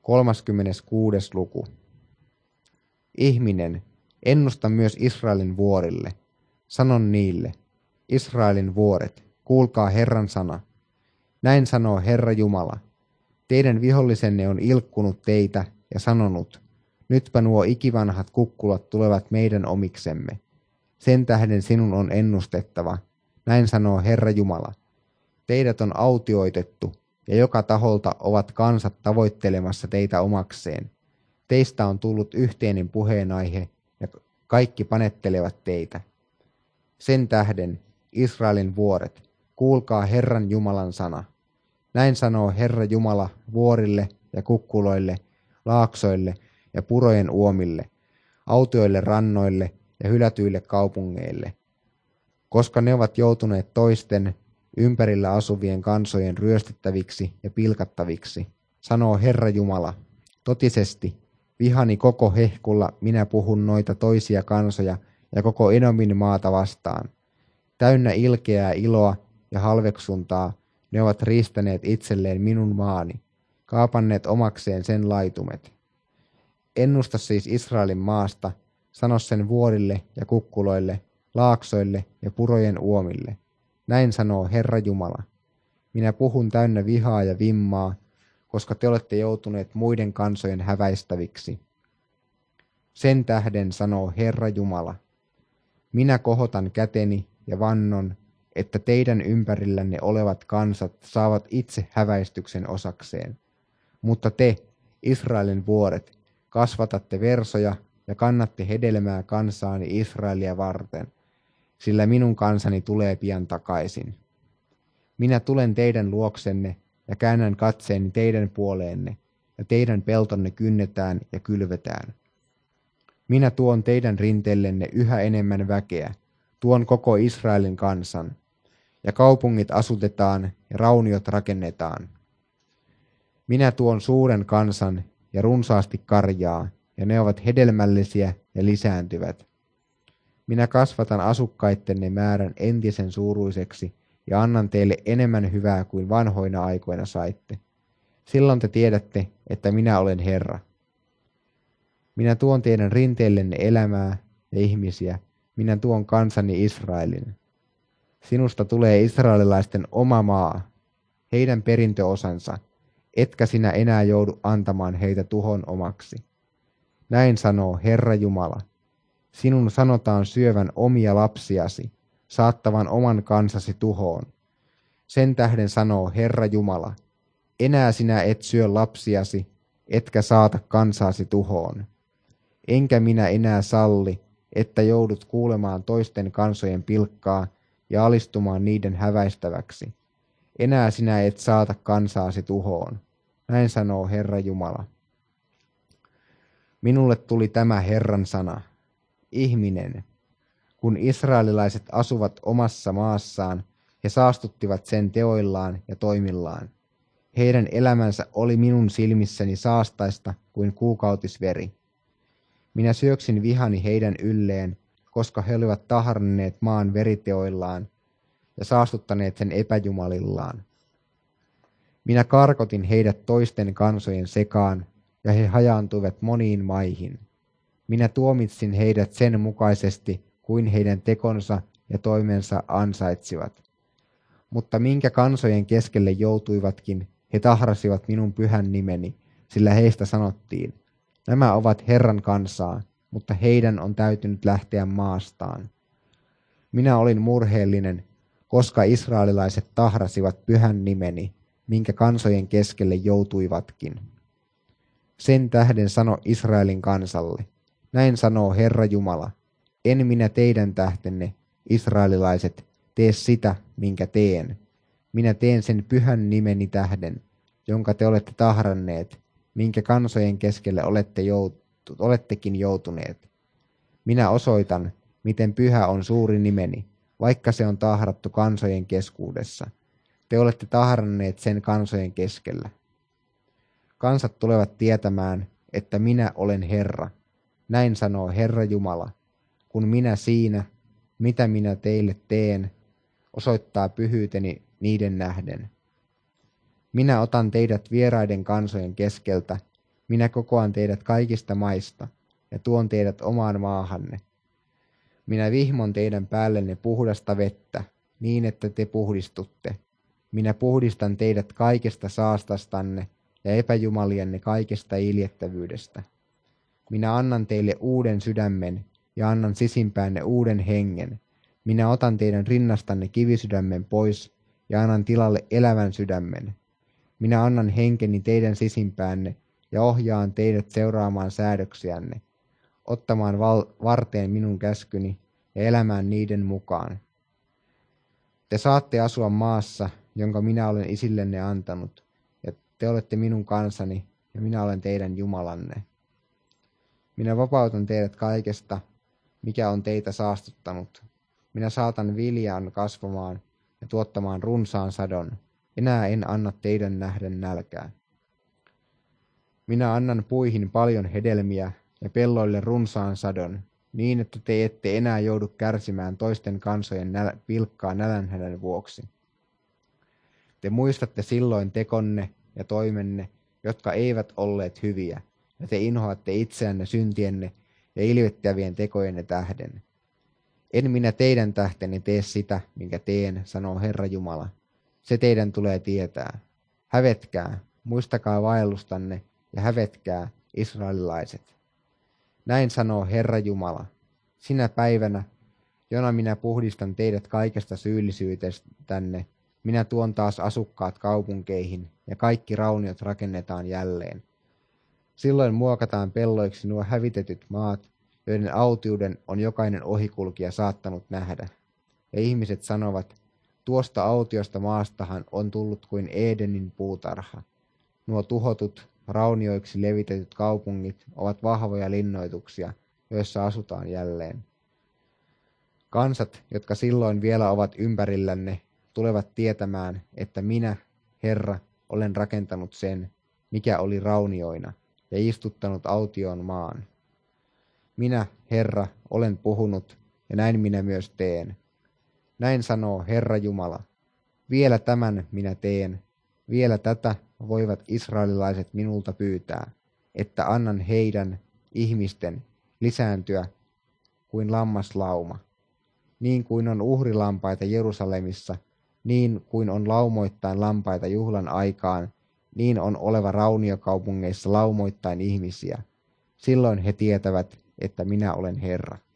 36. luku. Ihminen, ennusta myös Israelin vuorille. Sanon niille, Israelin vuoret, kuulkaa Herran sana. Näin sanoo Herra Jumala. Teidän vihollisenne on ilkkunut teitä ja sanonut, nytpä nuo ikivanhat kukkulat tulevat meidän omiksemme. Sen tähden sinun on ennustettava. Näin sanoo Herra Jumala. Teidät on autioitettu, ja joka taholta ovat kansat tavoittelemassa teitä omakseen. Teistä on tullut yhteinen puheenaihe, ja kaikki panettelevat teitä. Sen tähden, Israelin vuoret, kuulkaa Herran Jumalan sana. Näin sanoo Herra Jumala vuorille ja kukkuloille, laaksoille ja purojen uomille, autioille rannoille ja hylätyille kaupungeille. Koska ne ovat joutuneet toisten ympärillä asuvien kansojen ryöstettäviksi ja pilkattaviksi, sanoo Herra Jumala, totisesti, vihani koko hehkulla minä puhun noita toisia kansoja ja koko Edomin maata vastaan. Täynnä ilkeää iloa ja halveksuntaa ne ovat riistäneet itselleen minun maani, kaapanneet omakseen sen laitumet. Ennusta siis Israelin maasta, sano sen vuorille ja kukkuloille, laaksoille ja purojen uomille. Näin sanoo Herra Jumala. Minä puhun täynnä vihaa ja vimmaa, koska te olette joutuneet muiden kansojen häväistäviksi. Sen tähden sanoo Herra Jumala. Minä kohotan käteni ja vannon, että teidän ympärillänne olevat kansat saavat itse häväistyksen osakseen. Mutta te, Israelin vuoret, kasvatatte versoja ja kannatte hedelmää kansaani Israelia varten, sillä minun kansani tulee pian takaisin. Minä tulen teidän luoksenne ja käännän katseeni teidän puoleenne, ja teidän peltonne kynnetään ja kylvetään. Minä tuon teidän rinteellenne yhä enemmän väkeä, tuon koko Israelin kansan, ja kaupungit asutetaan ja rauniot rakennetaan. Minä tuon suuren kansan ja runsaasti karjaa, ja ne ovat hedelmällisiä ja lisääntyvät. Minä kasvatan asukkaittenne määrän entisen suuruiseksi ja annan teille enemmän hyvää kuin vanhoina aikoina saitte. Silloin te tiedätte, että minä olen Herra. Minä tuon teidän rinteellenne elämää ja ihmisiä, minä tuon kansani Israelin. Sinusta tulee israelilaisten oma maa, heidän perintöosansa, etkä sinä enää joudu antamaan heitä tuhon omaksi. Näin sanoo Herra Jumala. Sinun sanotaan syövän omia lapsiasi, saattavan oman kansasi tuhoon. Sen tähden sanoo Herra Jumala, enää sinä et syö lapsiasi, etkä saata kansaasi tuhoon. Enkä minä enää salli, että joudut kuulemaan toisten kansojen pilkkaa ja alistumaan niiden häväistäväksi. Enää sinä et saata kansaasi tuhoon. Näin sanoo Herra Jumala. Minulle tuli tämä Herran sana. Ihminen, kun israelilaiset asuvat omassa maassaan, he saastuttivat sen teoillaan ja toimillaan. Heidän elämänsä oli minun silmissäni saastaista kuin kuukautisveri. Minä syöksin vihani heidän ylleen, koska he olivat tahranneet maan veriteoillaan ja saastuttaneet sen epäjumalillaan. Minä karkotin heidät toisten kansojen sekaan, ja he hajaantuivat moniin maihin. Minä tuomitsin heidät sen mukaisesti, kuin heidän tekonsa ja toimensa ansaitsivat. Mutta minkä kansojen keskelle joutuivatkin, he tahrasivat minun pyhän nimeni, sillä heistä sanottiin, nämä ovat Herran kansaa, mutta heidän on täytynyt lähteä maastaan. Minä olin murheellinen, koska israelilaiset tahrasivat pyhän nimeni, minkä kansojen keskelle joutuivatkin. Sen tähden sano Israelin kansalle, näin sanoo Herra Jumala, en minä teidän tähtenne, israelilaiset, tee sitä, minkä teen. Minä teen sen pyhän nimeni tähden, jonka te olette tahranneet, minkä kansojen keskelle olettekin joutuneet. Minä osoitan, miten pyhä on suuri nimeni, vaikka se on tahrattu kansojen keskuudessa. Te olette tahranneet sen kansojen keskellä. Kansat tulevat tietämään, että minä olen Herra. Näin sanoo Herra Jumala, kun minä siinä, mitä minä teille teen, osoittaa pyhyyteni niiden nähden. Minä otan teidät vieraiden kansojen keskeltä Minä kokoan teidät kaikista maista ja tuon teidät omaan maahanne. Minä vihmon teidän päällenne puhdasta vettä, niin että te puhdistutte. Minä puhdistan teidät kaikesta saastastanne ja epäjumalienne kaikesta iljettävyydestä. Minä annan teille uuden sydämen ja annan sisimpäänne uuden hengen. Minä otan teidän rinnastanne kivisydämen pois ja annan tilalle elävän sydämen. Minä annan henkeni teidän sisimpäänne ja ohjaan teidät seuraamaan säädöksiänne, ottamaan varteen minun käskyni ja elämään niiden mukaan. Te saatte asua maassa, jonka minä olen isillenne antanut, ja te olette minun kansani, ja minä olen teidän Jumalanne. Minä vapautan teidät kaikesta, mikä on teitä saastuttanut. Minä saatan viljan kasvamaan ja tuottamaan runsaan sadon. Enää en anna teidän nähden nälkää. Minä annan puihin paljon hedelmiä ja pelloille runsaan sadon, niin että te ette enää joudu kärsimään toisten kansojen pilkkaa nälänhädän vuoksi. Te muistatte silloin tekonne ja toimenne, jotka eivät olleet hyviä, ja te inhoatte itseänne syntienne ja ilvettävien tekojenne tähden. En minä teidän tähtenne tee sitä, minkä teen, sanoo Herra Jumala. Se teidän tulee tietää. Hävetkää, muistakaa vaellustanne ja hävetkää, israelilaiset. Näin sanoo Herra Jumala. Sinä päivänä, jona minä puhdistan teidät kaikesta syyllisyydestänne, minä tuon taas asukkaat kaupunkeihin ja kaikki rauniot rakennetaan jälleen. Silloin muokataan pelloiksi nuo hävitetyt maat, joiden autiuden on jokainen ohikulkija saattanut nähdä. Ja ihmiset sanovat, tuosta autiosta maastahan on tullut kuin Edenin puutarha. Nuo tuhotut, raunioiksi levitetyt kaupungit ovat vahvoja linnoituksia, joissa asutaan jälleen. Kansat, jotka silloin vielä ovat ympärillänne, tulevat tietämään, että minä, Herra, olen rakentanut sen, mikä oli raunioina, ja istuttanut autioon maan. Minä, Herra, olen puhunut, ja näin minä myös teen. Näin sanoo Herra Jumala. Vielä tämän minä teen, vielä tätä voivat israelilaiset minulta pyytää, että annan heidän, ihmisten, lisääntyä kuin lammaslauma. Niin kuin on uhrilampaita Jerusalemissa, niin kuin on laumoittain lampaita juhlan aikaan, niin on oleva rauniokaupungeissa laumoittain ihmisiä. Silloin he tietävät, että minä olen Herra.